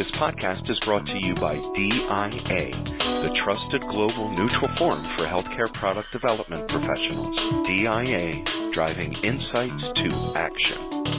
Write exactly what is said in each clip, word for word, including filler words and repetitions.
This podcast is brought to you by D I A, the trusted global neutral forum for healthcare product development professionals. D I A, driving insights to action.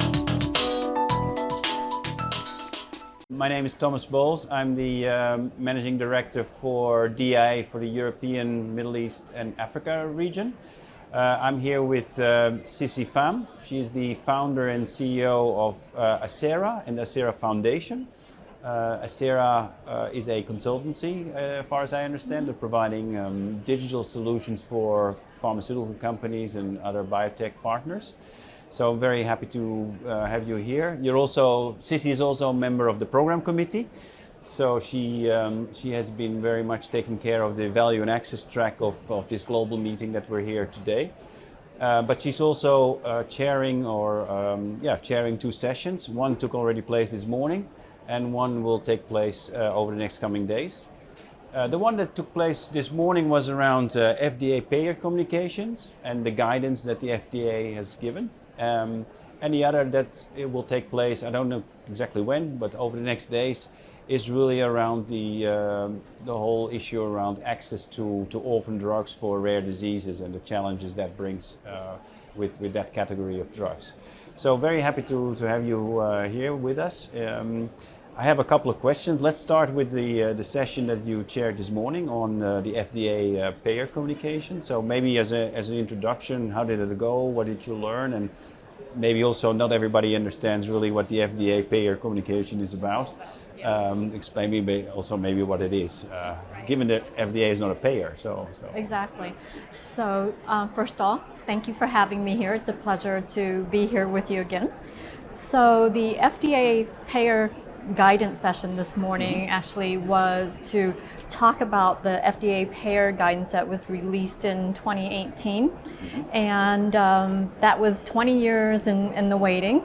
My name is Thomas Bowles. I'm the um, Managing Director for D I A for the European, Middle East and Africa region. Uh, I'm here with uh, Sissy Pham. She's the founder and C E O of uh, Acera and the Acera Foundation. Uh, Acera uh, is a consultancy, uh, as far as I understand. They're providing um, digital solutions for pharmaceutical companies and other biotech partners. So I'm very happy to uh, have you here. You're also, Sissy is also a member of the program committee. So she um, she has been very much taking care of the value and access track of, of this global meeting that we're here today. Uh, but she's also uh, chairing or um, yeah chairing two sessions. One took already place this morning, and one will take place uh, over the next coming days. Uh, the one that took place this morning was around uh, F D A payer communications and the guidance that the F D A has given. Um, and the other that it will take place, I don't know exactly when, but over the next days, is really around the uh, the whole issue around access to, to orphan drugs for rare diseases and the challenges that brings uh, with, with that category of drugs. So very happy to, to have you uh, here with us. Um, I have a couple of questions. Let's start with the uh, the session that you chaired this morning on uh, the F D A uh, payer communication. So maybe as a as an introduction, how did it go? What did you learn? And maybe also not everybody understands really what the F D A payer communication is about. Um, explain me also maybe what it is, uh, given that F D A is not a payer. So, so. Exactly. So uh, first off, thank you for having me here. It's a pleasure to be here with you again. So the F D A payer guidance session this morning mm-hmm. actually was to talk about the F D A payer guidance that was released in twenty eighteen. Mm-hmm. And um, that was twenty years in, in the waiting.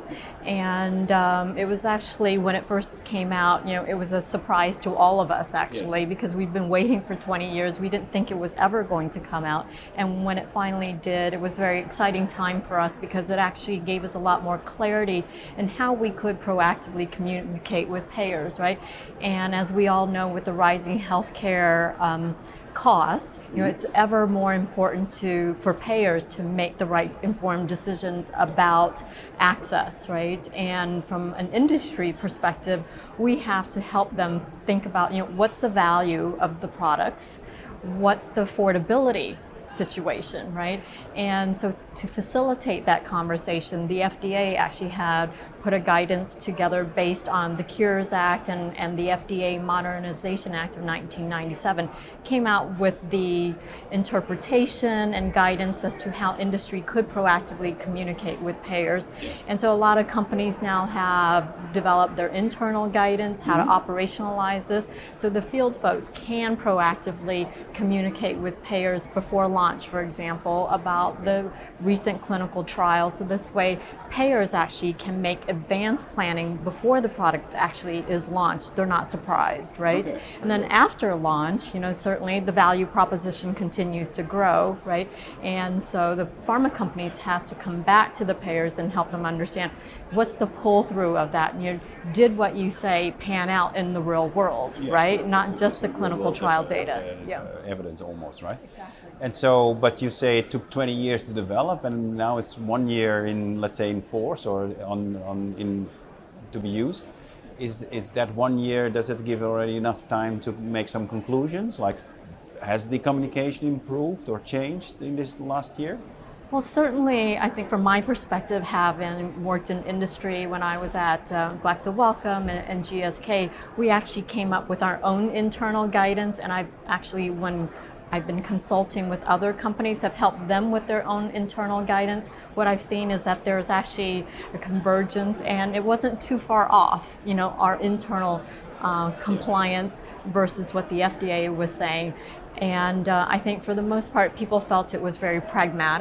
And um, it was actually, when it first came out, you know, it was a surprise to all of us actually, yes. because we've been waiting for twenty years. We didn't think it was ever going to come out. And when it finally did, it was a very exciting time for us because it actually gave us a lot more clarity in how we could proactively communicate with payers, right? And as we all know, with the rising healthcare um, cost, you know, it's ever more important to for payers to make the right informed decisions about access, right? And from an industry perspective, we have to help them think about, you know, what's the value of the products, what's the affordability situation, right? And so to facilitate that conversation, the F D A actually had put a guidance together based on the Cures Act and, and the F D A Modernization Act of nineteen ninety-seven, came out with the interpretation and guidance as to how industry could proactively communicate with payers. And so a lot of companies now have developed their internal guidance, how mm-hmm. to operationalize this, so the field folks can proactively communicate with payers before launch, for example, about the recent clinical trials. So this way, payers actually can make advanced planning before the product actually is launched. They're not surprised, right? Okay. And then after launch, you know, certainly the value proposition continues to grow, right? And so the pharma companies have to come back to the payers and help them understand what's the pull through of that. You know, did what you say pan out in the real world, yeah, right? Sure. Not just the clinical trial data. Uh, yeah. Uh, evidence almost, right? Exactly. And so, but you say it took twenty years to develop, and now it's one year in, let's say, in force or on, on in to be used. Is is that one year? Does it give already enough time to make some conclusions? Like, has the communication improved or changed in this last year? Well, certainly, I think from my perspective, having worked in industry when I was at uh, Glaxo Wellcome and, and G S K, we actually came up with our own internal guidance, and I've actually, when I've been consulting with other companies, have helped them with their own internal guidance. What I've seen is that there's actually a convergence, and it wasn't too far off, you know, our internal uh, compliance versus what the F D A was saying. And uh, I think for the most part, people felt it was very pragmatic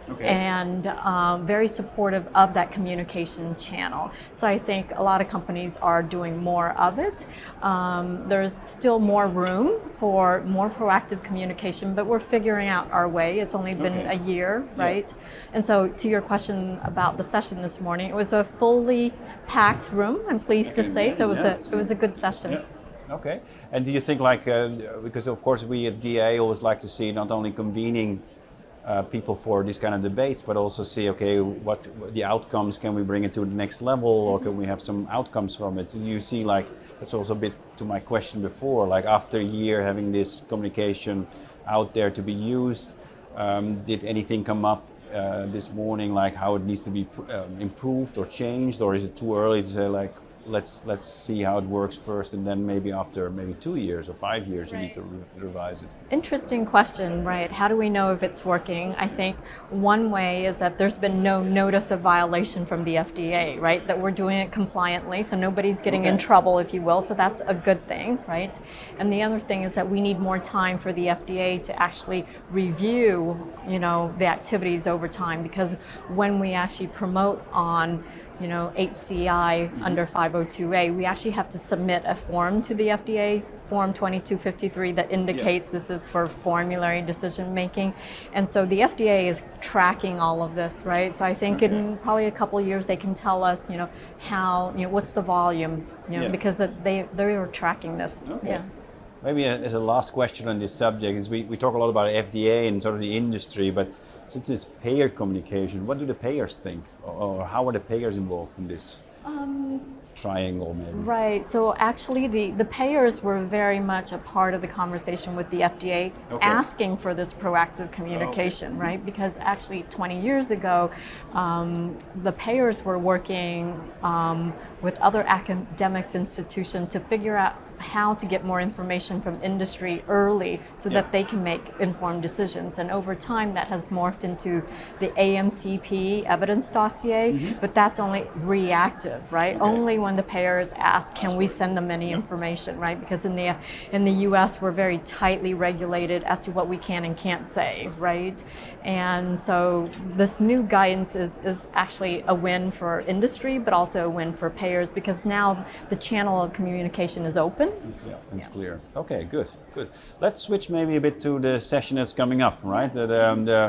Okay. and um, very supportive of that communication channel. So I think a lot of companies are doing more of it. Um, there's still more room for more proactive communication, but we're figuring out our way. It's only been Okay. a year, right? Yeah. And so to your question about the session this morning, it was a fully packed room, I'm pleased to say, so it was, yeah. a, it was a good session. Yeah. Okay. And do you think, like, uh, because of course we at D A always like to see not only convening uh, people for these kind of debates, but also see, okay, what, what the outcomes, can we bring it to the next level, or can we have some outcomes from it? So you see, like, that's also a bit to my question before, like after a year having this communication out there to be used, um, did anything come up uh, this morning, like how it needs to be pr- uh, improved or changed, or is it too early to say, like, let's let's see how it works first, and then maybe after maybe two years or five years you Right. need to re- revise it? Interesting question, right? How do we know if it's working? I think one way is that there's been no notice of violation from the F D A, right? That we're doing it compliantly, so nobody's getting Okay. in trouble, if you will, so that's a good thing, right? And the other thing is that we need more time for the F D A to actually review, you know, the activities over time, because when we actually promote on you know, H C I mm-hmm. under five oh two A, we actually have to submit a form to the F D A, Form twenty-two fifty-three, that indicates yeah. this is for formulary decision making. And so the F D A is tracking all of this, right? So I think okay. in probably a couple of years they can tell us, you know, how, you know, what's the volume, you know, yeah. because that they, they are tracking this. Okay. Yeah. Maybe as a last question on this subject is we, we talk a lot about F D A and sort of the industry, but since it's payer communication, what do the payers think? Or, or how are the payers involved in this um, triangle maybe? Right, so actually the, the payers were very much a part of the conversation with the F D A okay. asking for this proactive communication, oh, okay. right? Because actually twenty years ago, um, the payers were working um, with other academics institutions to figure out how to get more information from industry early so yeah. that they can make informed decisions. And over time that has morphed into the A M C P evidence dossier, mm-hmm. but that's only reactive, right? Okay. Only when the payers ask, can we send them any yeah. information, right? Because in the in the U S we're very tightly regulated as to what we can and can't say, right? And so this new guidance is, is actually a win for industry, but also a win for payers, because now the channel of communication is open. Yeah, it's yeah. clear. Okay, good, good. Let's switch maybe a bit to the session that's coming up, right? The, um, the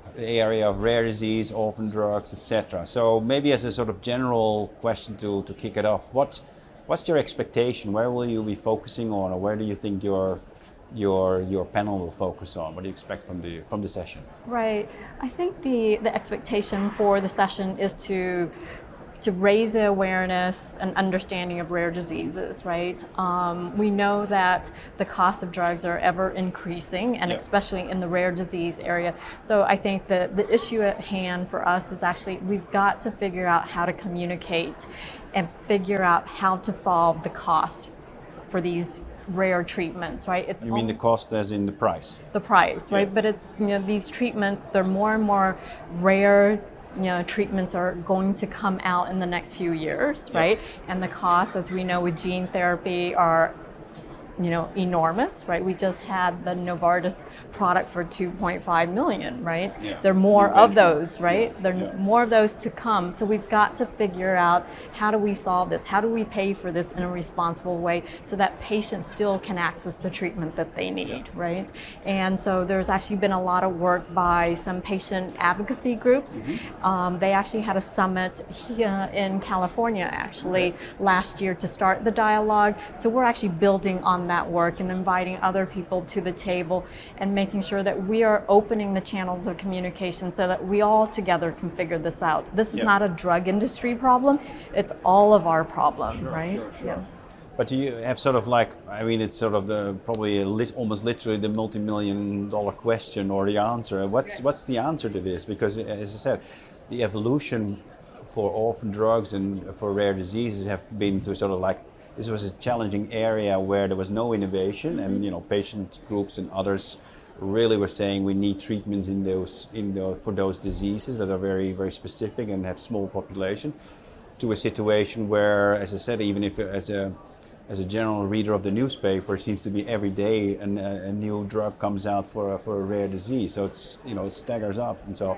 area of rare disease, orphan drugs, et cetera. So maybe as a sort of general question to, to kick it off, what what's your expectation? Where will you be focusing on, or where do you think your your your panel will focus on? What do you expect from the from the session? Right. I think the the expectation for the session is to to raise the awareness and understanding of rare diseases, right? Um, we know that the cost of drugs are ever increasing, and yeah. especially in the rare disease area. So I think that the issue at hand for us is actually we've got to figure out how to communicate and figure out how to solve the cost for these rare treatments, right? It's you mean the cost as in the price? The price, right? Yes. But it's, you know, these treatments, they're more and more rare. You know, treatments are going to come out in the next few years, right? Yeah. And the costs, as we know with gene therapy, are you know, enormous, right? We just had the Novartis product for two point five million, right? Yeah. There are more of those, right? Yeah. There are yeah. more of those to come. So we've got to figure out, how do we solve this? How do we pay for this in a responsible way so that patients still can access the treatment that they need, yeah. right? And so there's actually been a lot of work by some patient advocacy groups. Mm-hmm. Um, they actually had a summit here in California, actually, okay. last year to start the dialogue. So we're actually building on that work and inviting other people to the table and making sure that we are opening the channels of communication so that we all together can figure this out. This is yeah. not a drug industry problem, it's all of our problem, sure, right? Sure, sure. Yeah. But you have sort of like, I mean, it's sort of the probably a lit, almost literally the multi-million dollar question or the answer. What's what's the answer to this? Because as I said, the evolution for orphan drugs and for rare diseases have been to sort of like, this was a challenging area where there was no innovation, mm-hmm. and you know, patient groups and others really were saying we need treatments in those in the, for those diseases that are very very specific and have small population. To a situation where, as I said, even if as a as a general reader of the newspaper, it seems to be every day an, a, a new drug comes out for a, for a rare disease. So it's, you know, it staggers up, and so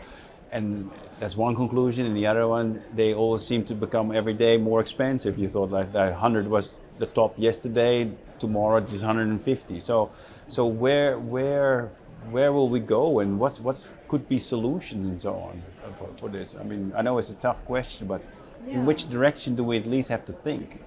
and that's one conclusion, and the other one, they all seem to become every day more expensive. You thought like that one hundred was the top yesterday, tomorrow it's one hundred fifty. So, so where where where will we go, and what what could be solutions and so on for, for this? I mean, I know it's a tough question, but yeah. In which direction do we at least have to think?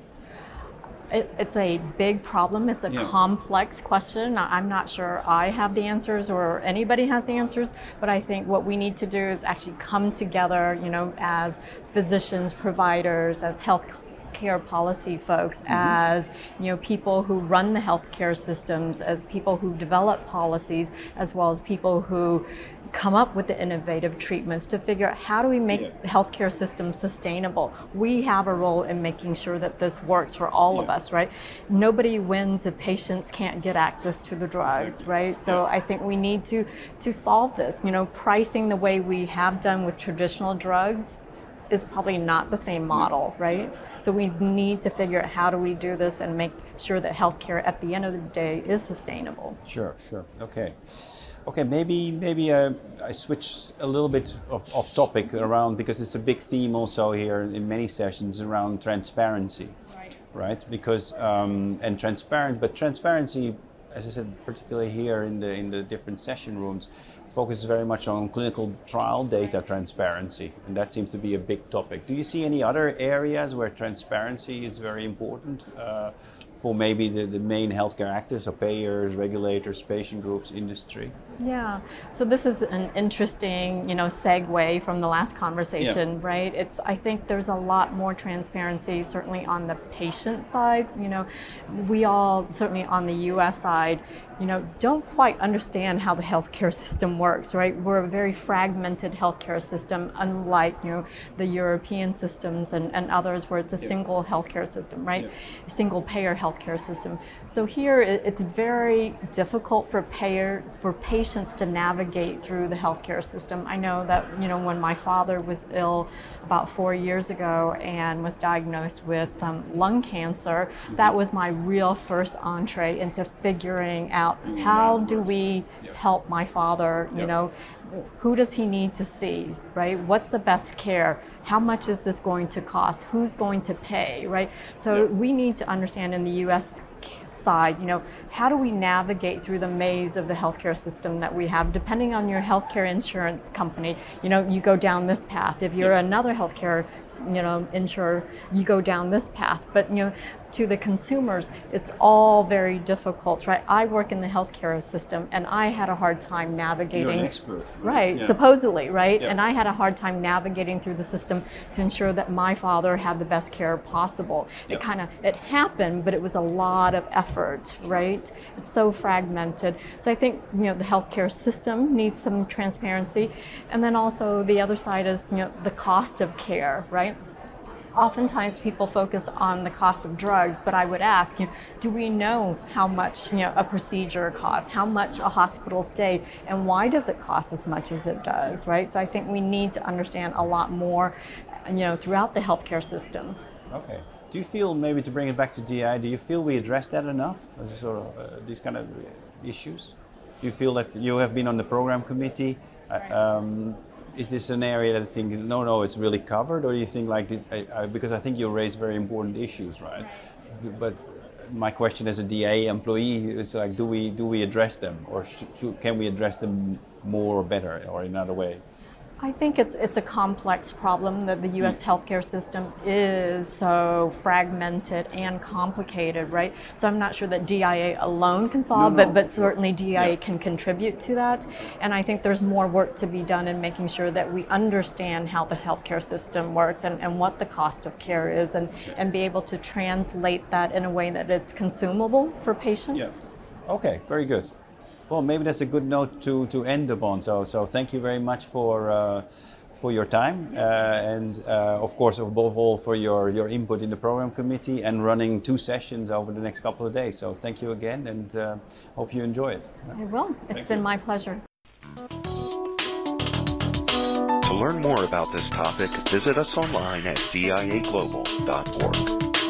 It, it's a big problem. It's a yeah. complex question. I'm not sure I have the answers or anybody has the answers, but I think what we need to do is actually come together, you know, as physicians, providers, as health care policy folks, mm-hmm. as you know, people who run the healthcare systems, as people who develop policies, as well as people who come up with the innovative treatments to figure out how do we make yeah. the healthcare system sustainable. We have a role in making sure that this works for all yeah. of us, right? Nobody wins if patients can't get access to the drugs, right? So yeah. I think we need to to solve this. You know, pricing the way we have done with traditional drugs is probably not the same model, right? So we need to figure out how do we do this and make sure that healthcare at the end of the day is sustainable. Sure, sure, okay. Okay, maybe maybe uh, I switch a little bit of, of topic around, because it's a big theme also here in many sessions around transparency, right? Right? Because um, and transparent, but transparency, as I said, particularly here in the in the different session rooms, focuses very much on clinical trial data transparency, and that seems to be a big topic. Do you see any other areas where transparency is very important uh, for maybe the, the main healthcare actors, or payers, regulators, patient groups, industry? Yeah, so this is an interesting, you know, segue from the last conversation, yeah. right? It's, I think there's a lot more transparency, certainly on the patient side. You know, we all, certainly on the U S side, you know, don't quite understand how the healthcare system works, right? We're a very fragmented healthcare system, unlike, you know, the European systems and, and others where it's a yeah. single healthcare system, right? Yeah. A single payer healthcare system. So here it's very difficult for payer, for patients to navigate through the healthcare system. I know that, you know, when my father was ill about four years ago and was diagnosed with um, lung cancer, mm-hmm. that was my real first entree into figuring out how do we help my father, you know, who does he need to see, right? What's the best care? How much is this going to cost? Who's going to pay, right? So we need to understand in the U S side, you know, how do we navigate through the maze of the healthcare system that we have? Depending on your healthcare insurance company, you know, you go down this path. If you're another healthcare, you know, insurer, you go down this path. But, you know, to the consumers, it's all very difficult, right? I work in the healthcare system, and I had a hard time navigating. You're an expert, right? right yeah. Supposedly, right? Yeah. And I had a hard time navigating through the system to ensure that my father had the best care possible. Yeah. It kind of it happened, but it was a lot of effort, right? It's so fragmented. So I think, you know, the healthcare system needs some transparency, and then also the other side is, you know, the cost of care, right? Oftentimes people focus on the cost of drugs, but I would ask, you know, do we know how much, you know, a procedure costs, how much a hospital stay, and why does it cost as much as it does, right? So I think we need to understand a lot more, you know, throughout the healthcare system. Okay. Do you feel, maybe to bring it back to D I, do you feel we address that enough, sort of uh, these kind of issues? Do you feel that you have been on the program committee? Right. Um, Is this an area that you think, no, no, it's really covered? Or do you think like this, I, I, because I think you raise very important issues, right? right? But my question as a D I A employee is like, do we do we address them? Or sh- sh- can we address them more or better or in another way? I think it's it's a complex problem that the U S healthcare system is so fragmented and complicated, right? So I'm not sure that D I A alone can solve, no, no. but but certainly D I A yeah. can contribute to that. And I think there's more work to be done in making sure that we understand how the healthcare system works and, and what the cost of care is, and, and be able to translate that in a way that it's consumable for patients. Yeah. Okay, very good. Well, maybe that's a good note to, to end upon. So, so thank you very much for uh, for your time, yes. uh, and uh, of course, above all, for your, your input in the program committee and running two sessions over the next couple of days. So, thank you again, and uh, hope you enjoy it. I will. It's thank been you. my pleasure. To learn more about this topic, visit us online at D I A global dot org.